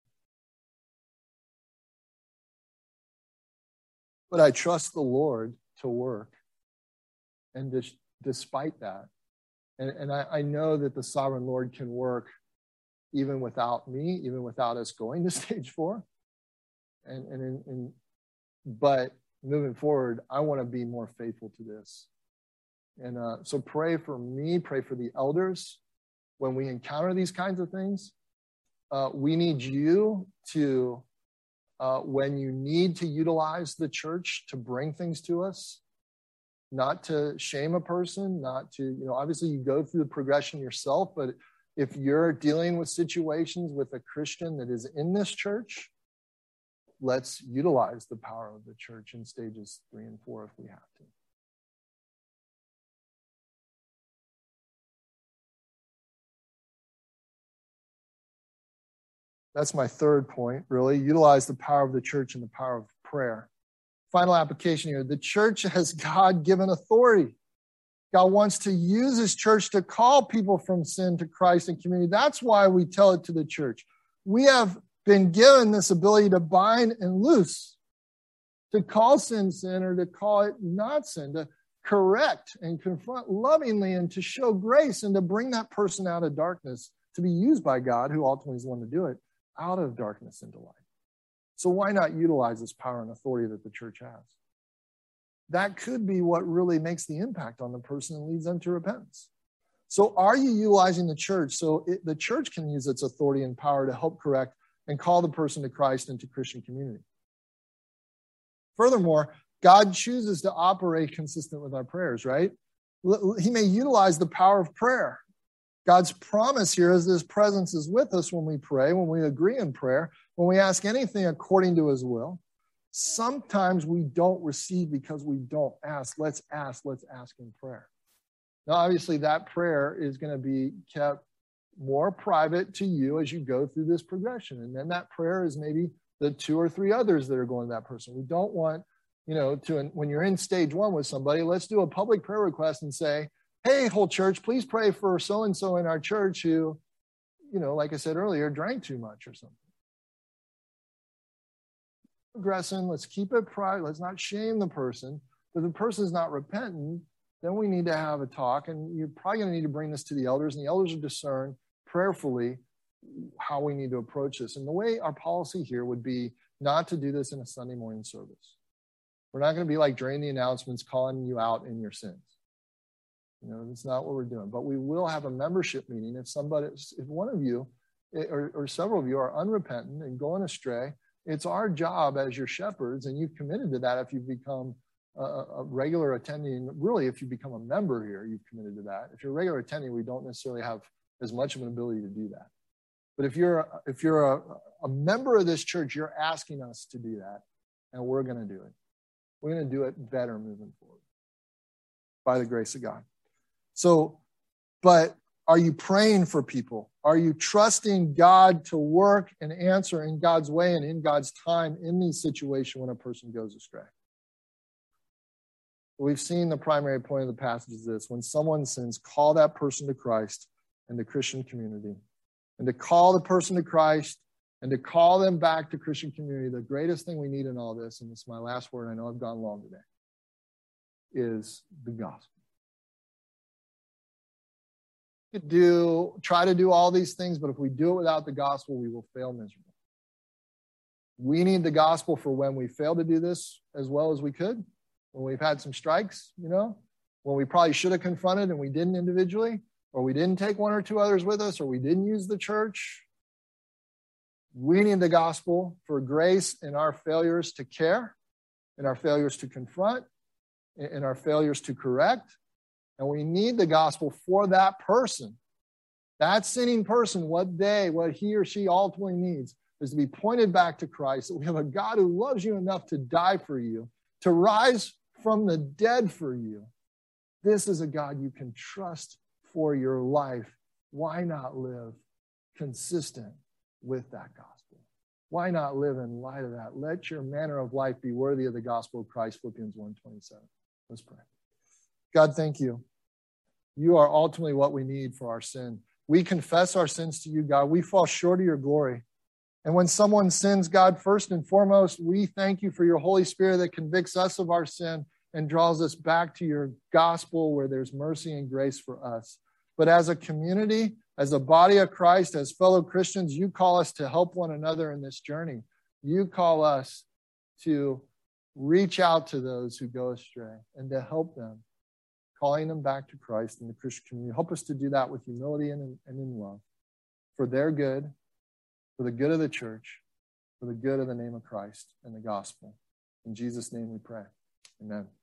But I trust the Lord to work. And dis- despite that, and, and I, I know that the sovereign Lord can work even without me, even without us going to stage four. And, and, in, in, but moving forward, I want to be more faithful to this. And uh, so pray for me, pray for the elders. When we encounter these kinds of things, uh, we need you to, uh, when you need to utilize the church to bring things to us, not to shame a person, not to, you know, obviously you go through the progression yourself, but if you're dealing with situations with a Christian that is in this church, let's utilize the power of the church in stages three and four if we have to. That's my third point, really. Utilize the power of the church and the power of prayer. Final application here. The church has God-given authority. God wants to use his church to call people from sin to Christ and community. That's why we tell it to the church. We have been given this ability to bind and loose, to call sin sin or to call it not sin, to correct and confront lovingly and to show grace and to bring that person out of darkness, to be used by God, who ultimately is the one to do it, out of darkness into light. So why not utilize this power and authority that the church has? That could be what really makes the impact on the person and leads them to repentance. So are you utilizing the church so it, the church can use its authority and power to help correct and call the person to Christ and to Christian community? Furthermore, God chooses to operate consistent with our prayers, right? He may utilize the power of prayer. God's promise here is his presence is with us when we pray, when we agree in prayer, when we ask anything according to his will. Sometimes we don't receive because we don't ask. Let's ask. Let's ask in prayer. Now, obviously, that prayer is going to be kept more private to you as you go through this progression. And then that prayer is maybe the two or three others that are going to that person. We don't want, you know, to when you're in stage one with somebody, let's do a public prayer request and say, hey, whole church, please pray for so-and-so in our church who, you know, like I said earlier, drank too much or something. Progressing, let's keep it private. Let's not shame the person. If the person is not repentant, then we need to have a talk. And you're probably going to need to bring this to the elders. And the elders will discern prayerfully how we need to approach this. And the way our policy here would be not to do this in a Sunday morning service. We're not going to be like during the announcements calling you out in your sins. You know, that's not what we're doing. But we will have a membership meeting. If somebody, if one of you or, or several of you are unrepentant and going astray, it's our job as your shepherds, and you've committed to that if you've become a, a regular attending. Really, if you become a member here, you've committed to that. If you're a regular attending, we don't necessarily have as much of an ability to do that. But if you're if you're a, a member of this church, you're asking us to do that, and we're going to do it. We're going to do it better moving forward by the grace of God. So, but are you praying for people? Are you trusting God to work and answer in God's way and in God's time in these situations when a person goes astray? We've seen the primary point of the passage is this. When someone sins, call that person to Christ and the Christian community. And to call the person to Christ and to call them back to Christian community, the greatest thing we need in all this, and this is my last word, I know I've gone long today, is the gospel. We could do, try to do all these things, but if we do it without the gospel, we will fail miserably. We need the gospel for when we fail to do this as well as we could, when we've had some strikes, you know, when we probably should have confronted and we didn't individually, or we didn't take one or two others with us, or we didn't use the church. We need the gospel for grace in our failures to care, in our failures to confront, in our failures to correct. And we need the gospel for that person. That sinning person, what they, what he or she ultimately needs is to be pointed back to Christ. That we have a God who loves you enough to die for you, to rise from the dead for you. This is a God you can trust for your life. Why not live consistent with that gospel? Why not live in light of that? Let your manner of life be worthy of the gospel of Christ, Philippians one twenty-seven. Let's pray. God, thank you. You are ultimately what we need for our sin. We confess our sins to you, God. We fall short of your glory. And when someone sins, God, first and foremost, we thank you for your Holy Spirit that convicts us of our sin and draws us back to your gospel where there's mercy and grace for us. But as a community, as a body of Christ, as fellow Christians, you call us to help one another in this journey. You call us to reach out to those who go astray and to help them, calling them back to Christ and the Christian community. Help us to do that with humility and in, and in love for their good, for the good of the church, for the good of the name of Christ and the gospel. In Jesus' name we pray. Amen.